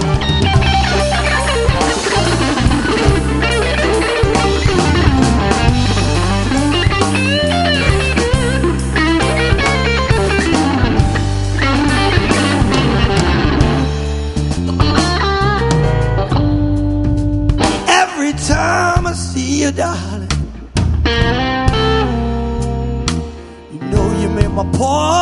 Every time I see you, darling, you know you make my poor